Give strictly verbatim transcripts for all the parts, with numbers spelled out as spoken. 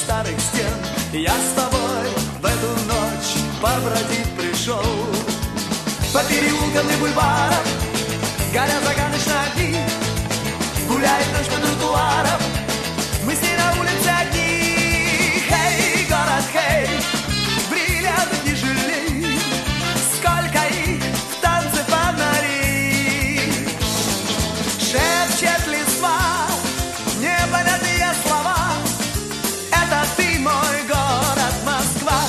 старых стен. Я с тобой в эту ночь побродить пришел. По переулкам и бульварам горят загадочные огни. Гуляет ночь по тротуарам, мы с ней на улице одни. Хей, город, хей, бриллиантов не жалей. Сколько их в танце фонари. Шепчет листва непонятные слова. Это ты, мой город, Москва.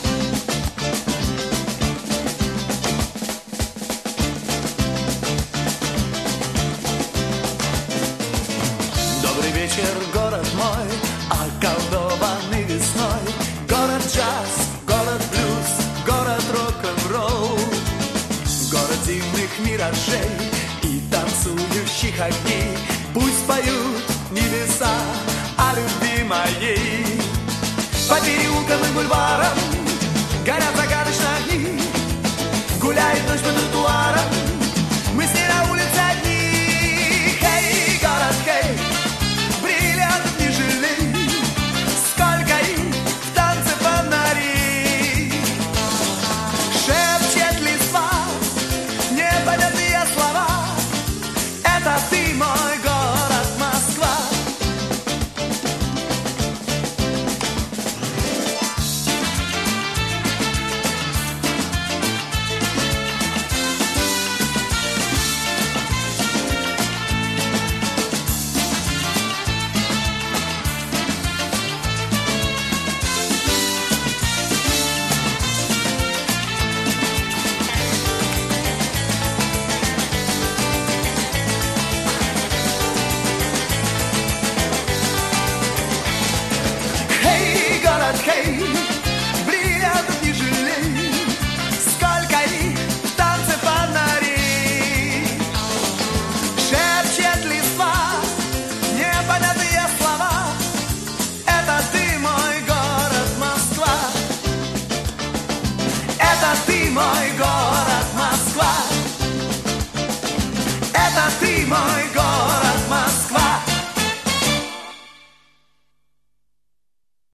Добрый вечер, город мой, околдованный весной. Город джаз, город блюз, город рок-н-ролл. Город зимних миражей и танцующих огней. Пусть поют небеса о любви моей. По переулкам и бульварам горят загадочные огни. Гуляет ночь по тротуарам, мы с ней на улице одни. Хей, город, хей, бриллиантов не жалей. Сколько их в танце фонари. Шепчет листва непонятные слова. Это ты, мой город, Москва. Хей, город, хей, бриллиантов не жалей. Сколько их в танце фонари. Шепчет листва непонятные слова. Это ты, мой город, Москва. Это ты, мой город.